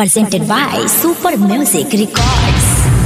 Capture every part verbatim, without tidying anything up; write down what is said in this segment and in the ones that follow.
Presented by Super Music Records.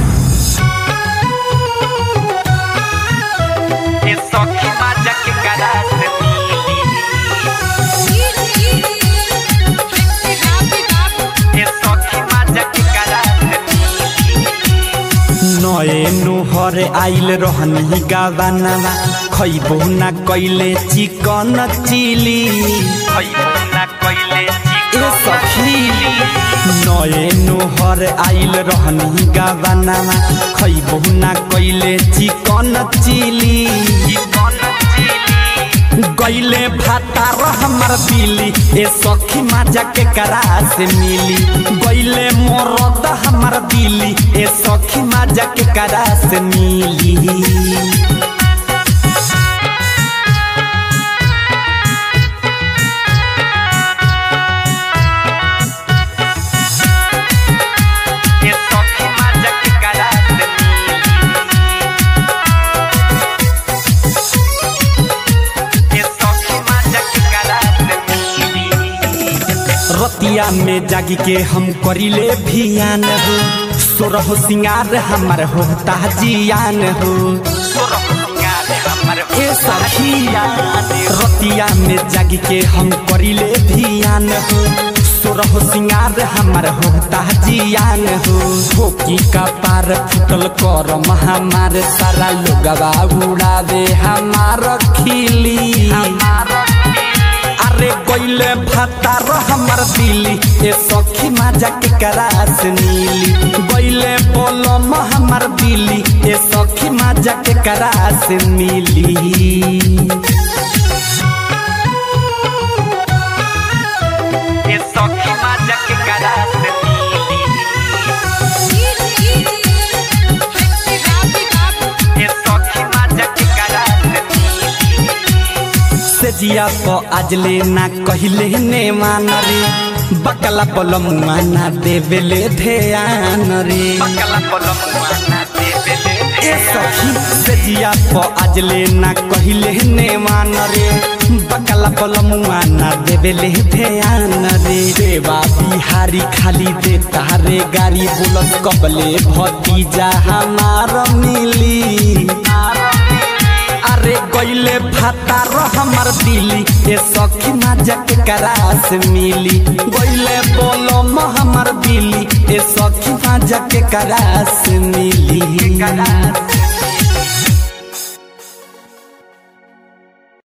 नए नुहर आइल रहनी गावानावा खइबो ना कइले चिकन चिली खइबो ना कइले चिकन सखीली नए नुहर आइल रहनी गावानावा खइबो ना कइले चिकन चिली चिकन चिली गइले भातार हमर दिली ए सखी माजा के करा से मिली गइले मोरद हमर दिली ए सखी माजा के करा से मिली रतिया में जागी के हम करिले भियान हो सोरह सिंगार हमर होता जियान हो सोरह सिंगार हमर ए सखिया रतिया में जागी के हम करिले भियान हो सोरह सिंगार हमर होता जियान हो ठोकी का पार फुटल कर हमार सारा लोगवा उड़ावे हमार खिली हमार अरे गइले भातार हमर दिली ए सखी माजा के करा से नीली गइले बोलम हमर दिली ए सखी माजा के करा से मिली ए सखी माजा के करा से मिली ए सखी माजा के करा से जिया तो आजले ना कहिले ने मान रे बकला पलमुआ ना देवेले ध्यान रे बकला पलमुआ ना देवेले ए सखी से जिया तो आजले ना कहिले ने मान रे बकला पलमुआ ना देवेले ध्यान रे देवा बिहारी खाली दे तारे गाड़ी बोलत कबले भतीजा हमार मिली अरे गइले भातार हमर दिली ए सखी माजा के करा से मिली गइले बोलम हमर दिली ए सखी माजा के करा से मिली।